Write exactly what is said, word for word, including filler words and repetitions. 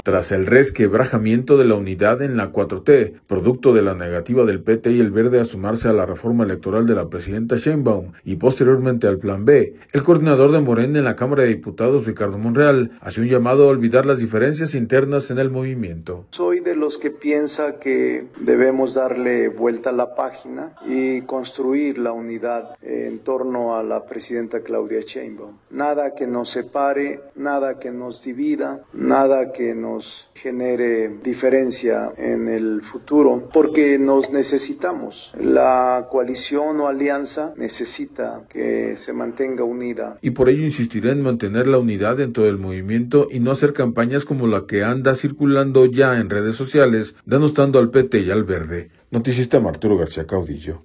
Tras el resquebrajamiento de la unidad en la cuatro T, producto de la negativa del P T y el Verde a sumarse a la reforma electoral de la presidenta Sheinbaum y posteriormente al Plan B, el coordinador de Morena en la Cámara de Diputados, Ricardo Monreal, hace un llamado a olvidar las diferencias internas en el movimiento. Soy de los que piensa que debemos darle vuelta a la página y construir la unidad en torno a la presidenta Claudia Sheinbaum. Nada que nos separe, nada que nos divida, nada que nos nos genere diferencia en el futuro, porque nos necesitamos. La coalición o alianza necesita que se mantenga unida. Y por ello insistirá en mantener la unidad dentro del movimiento y no hacer campañas como la que anda circulando ya en redes sociales, denostando al P T y al Verde. Noticista Arturo García Caudillo.